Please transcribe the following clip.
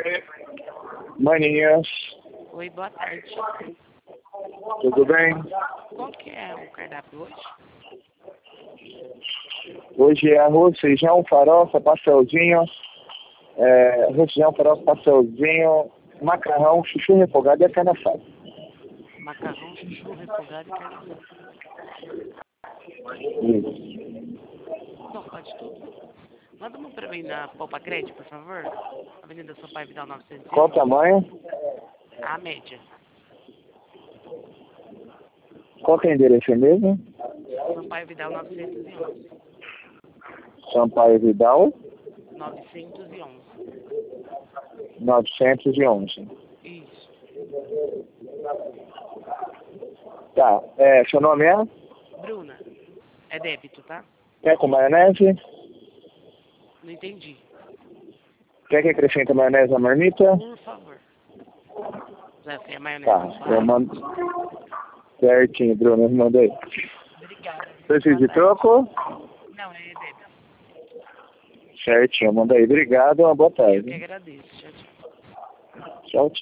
Maninhas, Oi, boa tarde. tudo bem? Qual que é o cardápio hoje? Hoje é arroz, feijão, farofa, pastelzinho, arroz, feijão, farofa, pastelzinho, macarrão, chuchu refogado e a carne assada. Macarrão, chuchu, refogado e carne assada. Isso. Não, pode tudo. Manda uma pra mim na Poupa Crédito, por favor. Avenida Sampaio Vidal 911. Qual o tamanho? A média. Qual que é o endereço mesmo? Sampaio Vidal 911. Sampaio Vidal, 911. 911. Isso. Tá, seu nome é? Bruna, é débito, tá? Quer com maionese? Não entendi. Quer que acrescente maionese na marmita? Por favor. Já sei a maionese. Tá, eu mando. Certinho, Bruno, eu mandei. Obrigada. Precisa de troco? Não, é débito. Certinho, manda aí. Obrigado, uma boa Eu que tarde. agradeço. Tchau, tchau. Tchau, tchau.